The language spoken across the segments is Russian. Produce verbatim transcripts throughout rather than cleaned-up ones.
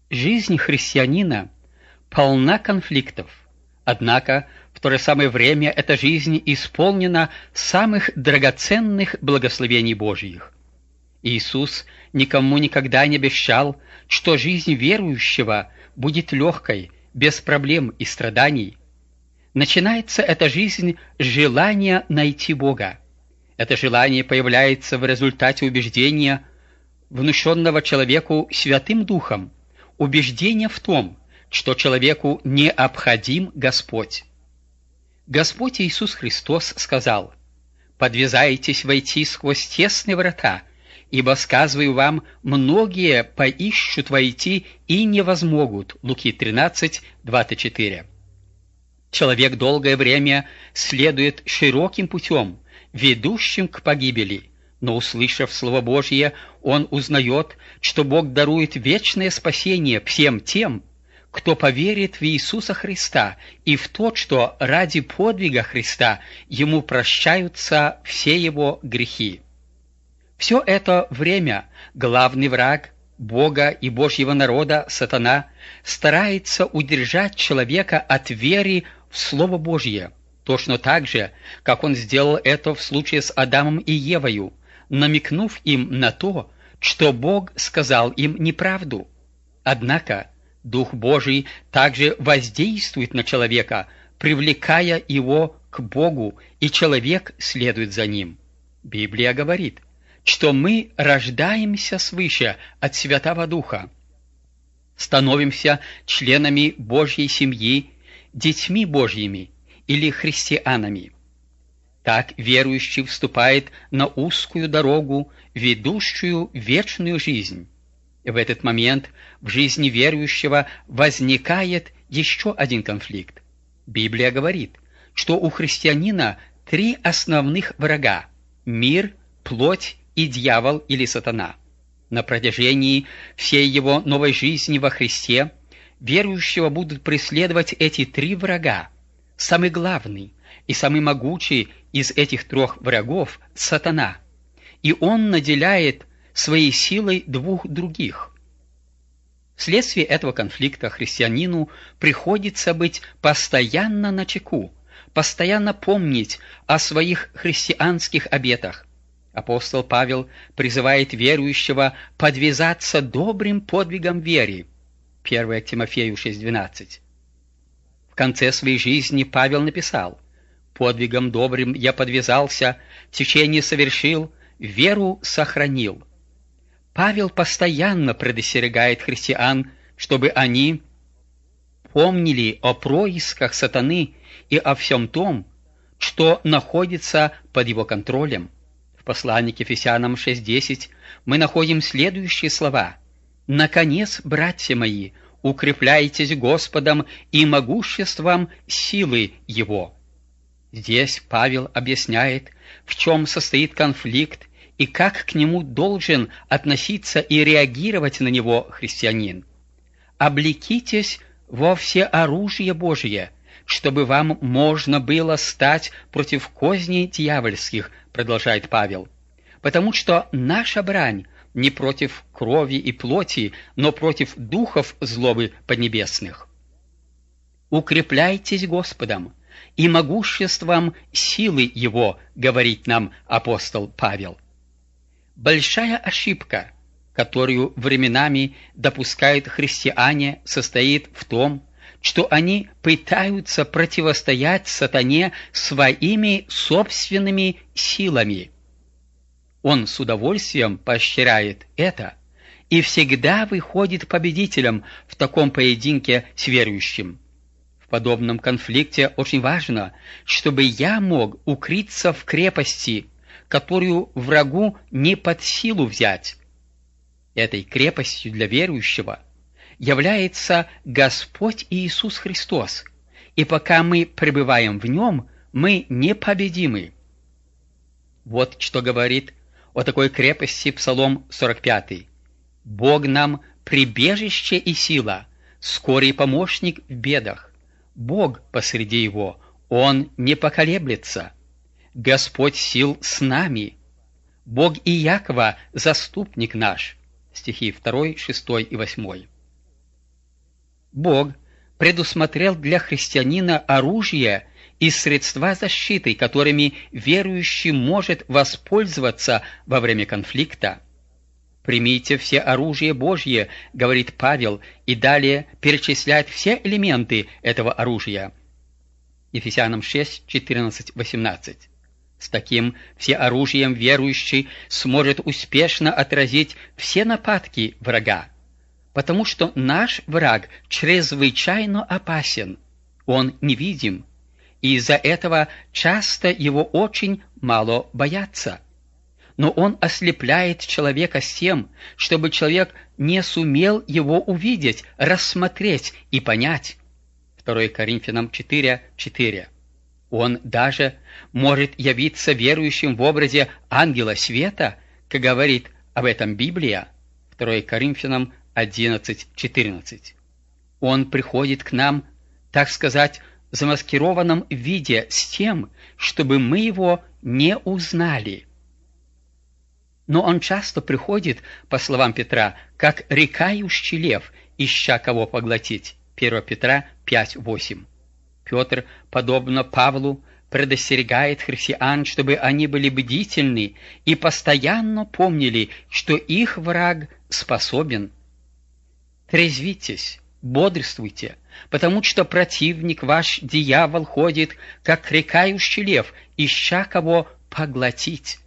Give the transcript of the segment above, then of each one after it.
Жизнь христианина полна конфликтов, однако в то же самое время эта жизнь исполнена самых драгоценных благословений Божьих. Иисус никому никогда не обещал, что жизнь верующего будет легкой, без проблем и страданий. Начинается эта жизнь с желания найти Бога. Это желание появляется в результате убеждения, внушенного человеку Святым Духом, убеждение в том, что человеку необходим Господь. Господь Иисус Христос сказал: «Подвязайтесь войти сквозь тесные врата, ибо, сказываю вам, многие поищут войти и не возмогут». Луки тринадцать, двадцать четыре. Человек долгое время следует широким путем, ведущим к погибели, но, услышав Слово Божье, он узнает, что Бог дарует вечное спасение всем тем, кто поверит в Иисуса Христа и в то, что ради подвига Христа ему прощаются все его грехи. Все это время главный враг Бога и Божьего народа, сатана, старается удержать человека от веры в Слово Божье, точно так же, как он сделал это в случае с Адамом и Евою, намекнув им на то, что Бог сказал им неправду. Однако Дух Божий также воздействует на человека, привлекая его к Богу, и человек следует за ним. Библия говорит, что мы рождаемся свыше от Святого Духа, становимся членами Божьей семьи, детьми Божьими или христианами. Так верующий вступает на узкую дорогу, ведущую в вечную жизнь. В этот момент в жизни верующего возникает еще один конфликт. Библия говорит, что у христианина три основных врага – мир, плоть и дьявол или сатана. На протяжении всей его новой жизни во Христе верующего будут преследовать эти три врага. Самый главный и самый могучий из этих трех врагов – сатана, и он наделяет своей силой двух других. Вследствие этого конфликта христианину приходится быть постоянно начеку, постоянно помнить о своих христианских обетах. Апостол Павел призывает верующего подвязаться добрым подвигом веры. первое Тимофею шесть двенадцать. В конце своей жизни Павел написал: «Подвигом добрым я подвязался, течение совершил, веру сохранил». Павел постоянно предостерегает христиан, чтобы они помнили о происках сатаны и о всем том, что находится под его контролем. В послании к Ефесянам шесть десять мы находим следующие слова: «Наконец, братья мои, укрепляйтесь Господом и могуществом силы Его». Здесь Павел объясняет, в чем состоит конфликт и как к нему должен относиться и реагировать на него христианин. «Облекитесь во всеоружие Божие, чтобы вам можно было стать против козней дьявольских», продолжает Павел, «потому что наша брань не против крови и плоти, но против духов злобы поднебесных». «Укрепляйтесь Господом и могуществом силы Его», говорит нам апостол Павел. Большая ошибка, которую временами допускают христиане, состоит в том, что они пытаются противостоять сатане своими собственными силами. Он с удовольствием поощряет это и всегда выходит победителем в таком поединке с верующим. В подобном конфликте очень важно, чтобы я мог укрыться в крепости, которую врагу не под силу взять. Этой крепостью для верующего является Господь Иисус Христос, и пока мы пребываем в Нем, мы непобедимы. Вот что говорит о такой крепости Псалом сорок пятый. «Бог нам прибежище и сила, скорый помощник в бедах. Бог посреди его, Он не поколеблется. Господь сил с нами. Бог Иакова заступник наш». Стихи второй, шестой и восьмой. Бог предусмотрел для христианина оружие и средства защиты, которыми верующий может воспользоваться во время конфликта. «Примите все оружие Божье», — говорит Павел, и далее перечисляет все элементы этого оружия. Ефесянам шесть, четырнадцать, восемнадцать. С таким всеоружием верующий сможет успешно отразить все нападки врага, потому что наш враг чрезвычайно опасен, он невидим, и из-за этого часто его очень мало боятся. Но он ослепляет человека с тем, чтобы человек не сумел его увидеть, рассмотреть и понять. второе Коринфянам четыре, четыре. Он даже может явиться верующим в образе ангела света, как говорит об этом Библия, второе Коринфянам одиннадцать, четырнадцать. Он приходит к нам, так сказать, в замаскированном виде с тем, чтобы мы его не узнали. Но он часто приходит, по словам Петра, как рыкающий лев, ища кого поглотить. первое Петра пять, восемь. Петр, подобно Павлу, предостерегает христиан, чтобы они были бдительны и постоянно помнили, что их враг способен. Трезвитесь, бодрствуйте, потому что противник ваш, дьявол, ходит, как рыкающий лев, ища кого поглотить.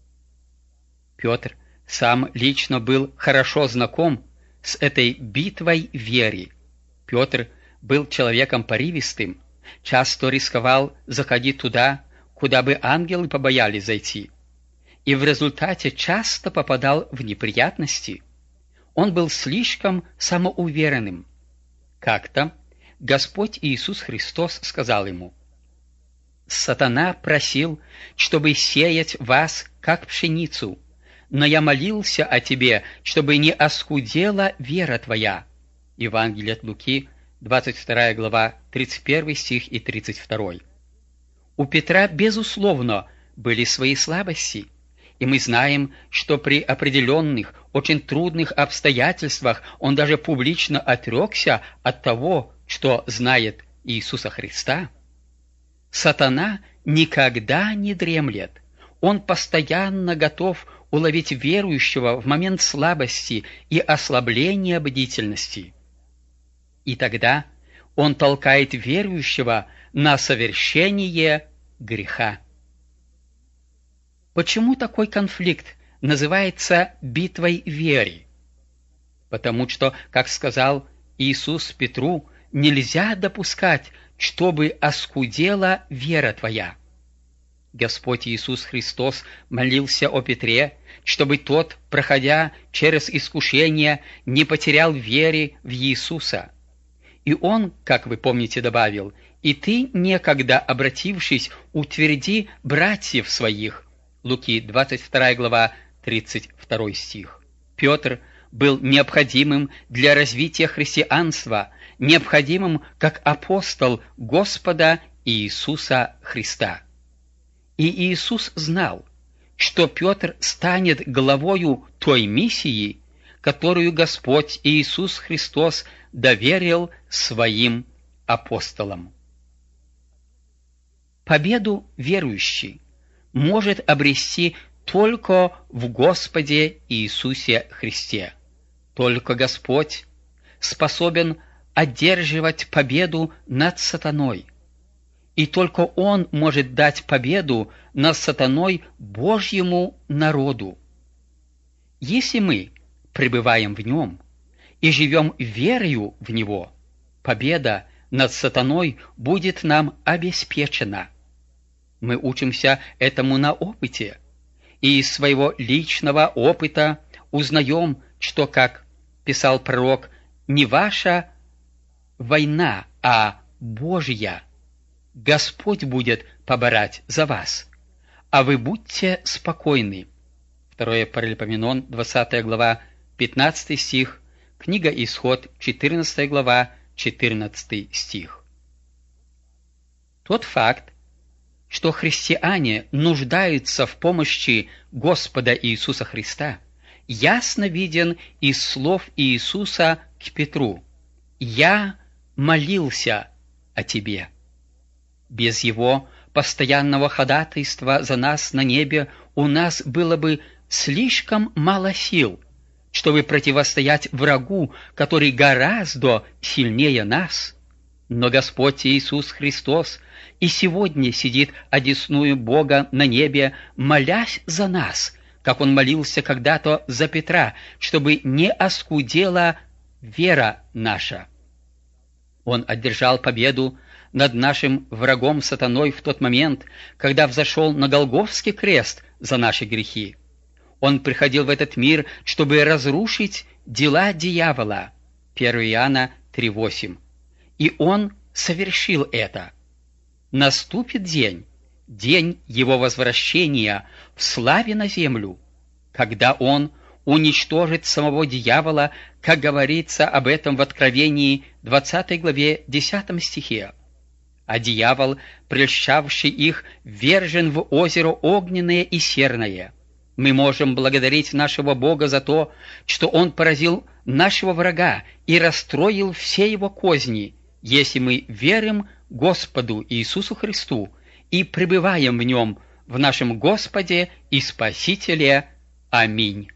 Петр сам лично был хорошо знаком с этой битвой веры. Петр был человеком порывистым, часто рисковал заходить туда, куда бы ангелы побоялись зайти, и в результате часто попадал в неприятности. Он был слишком самоуверенным. Как-то Господь Иисус Христос сказал ему: «Сатана просил, чтобы сеять вас, как пшеницу, но я молился о тебе, чтобы не оскудела вера твоя». Евангелие от Луки, двадцать вторая глава, тридцать первый стих и тридцать второй. У Петра, безусловно, были свои слабости, и мы знаем, что при определенных, очень трудных обстоятельствах он даже публично отрекся от того, что знает Иисуса Христа. Сатана никогда не дремлет. Он постоянно готов уловить верующего в момент слабости и ослабления бдительности. И тогда он толкает верующего на совершение греха. Почему такой конфликт называется битвой веры? Потому что, как сказал Иисус Петру, нельзя допускать, чтобы оскудела вера твоя. Господь Иисус Христос молился о Петре, чтобы тот, проходя через искушение, не потерял веры в Иисуса. И он, как вы помните, добавил: «И ты, некогда обратившись, утверди братьев своих». Луки, двадцать вторая глава, тридцать второй стих. Петр был необходимым для развития христианства, необходимым как апостол Господа Иисуса Христа. И Иисус знал, что Петр станет главою той миссии, которую Господь Иисус Христос доверил своим апостолам. Победу верующий может обрести только в Господе Иисусе Христе. Только Господь способен одерживать победу над сатаной, и только Он может дать победу над сатаной Божьему народу. Если мы пребываем в Нем и живем верою в Него, победа над сатаной будет нам обеспечена. Мы учимся этому на опыте, и из своего личного опыта узнаем, что, как писал пророк, не ваша война, а Божья. Господь будет поборать за вас, а вы будьте спокойны. второе Паралипоменон, двадцатая глава, пятнадцатый стих, книга Исход, четырнадцатая глава, четырнадцатый стих. Тот факт, что христиане нуждаются в помощи Господа Иисуса Христа, ясно виден из слов Иисуса к Петру: «Я молился о тебе». Без его постоянного ходатайства за нас на небе у нас было бы слишком мало сил, чтобы противостоять врагу, который гораздо сильнее нас. Но Господь Иисус Христос и сегодня сидит одесную Бога на небе, молясь за нас, как Он молился когда-то за Петра, чтобы не оскудела вера наша. Он одержал победу над нашим врагом сатаной в тот момент, когда взошел на Голгофский крест за наши грехи. Он приходил в этот мир, чтобы разрушить дела дьявола. первое Иоанна три восемь. И он совершил это. Наступит день, день его возвращения в славе на землю, когда он уничтожит самого дьявола, как говорится об этом в Откровении двадцатой главе десятом стихе. А дьявол, прельщавший их, вержен в озеро огненное и серное. Мы можем благодарить нашего Бога за то, что Он поразил нашего врага и расстроил все его козни, если мы верим Господу Иисусу Христу и пребываем в Нем, в нашем Господе и Спасителе. Аминь.